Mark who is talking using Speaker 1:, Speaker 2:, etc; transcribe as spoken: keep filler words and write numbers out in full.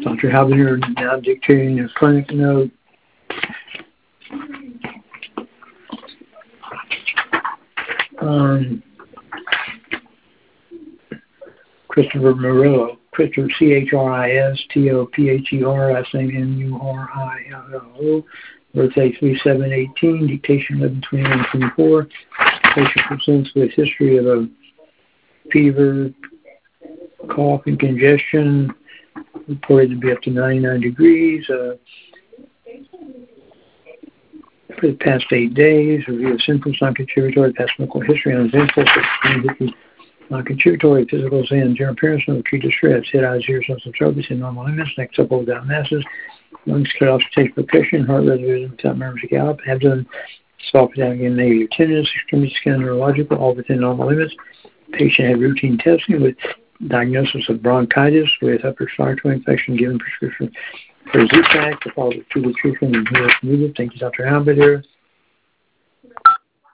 Speaker 1: Doctor Habener now dictating a clinic note. Um, Christopher Murillo, Christopher C H R I S T O P H E R, last name M U R I L L O, birthday three seven eighteen, dictation eleven twenty-one twenty-four. Patient presents with history of a fever, cough, and congestion, reported to be up to ninety-nine degrees. Uh, for the past eight days, review of symptoms, non-contributory, past medical history, uneventful, non-contributory, physical exam, general appearance, no acute distress, head, eyes, ears, nose, and throat, in normal limits, neck up without masses, lungs cut off, taste percussion, heart rhythm without murmurs or gallop, abdomen, soft again, negative tenderness, extremity scan, neurological, all within normal limits. Patient had routine testing with diagnosis of bronchitis with upper respiratory infection, given prescription for Z-Pack, to follow the treatment and heal if needed. Thank you, Doctor Albert here.